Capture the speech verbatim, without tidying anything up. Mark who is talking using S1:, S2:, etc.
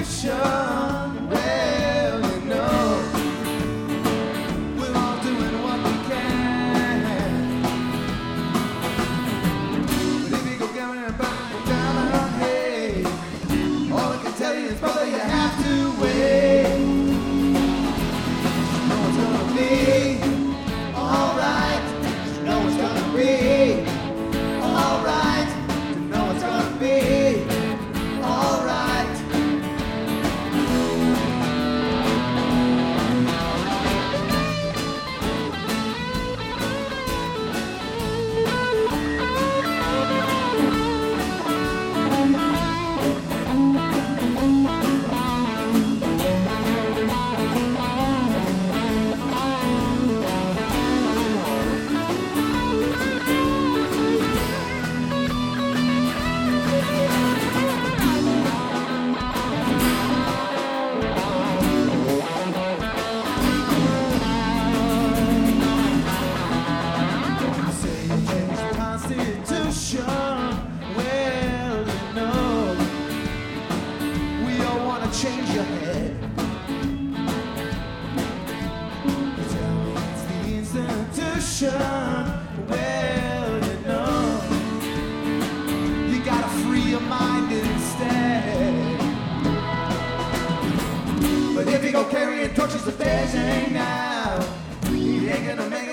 S1: institution. Well, you know, we're all doing what we can. But if you go down and back down, hey, all I can tell you is, brother, you have to wait. You know it's gonna be alright. You know it's gonna be alright. You know it's gonna be alright. Well, you know, we all want to change your head. You tell me it's the institution. Well, you know, you gotta free your mind instead. But if you go carrying torches to Beijing now, you ain't gonna make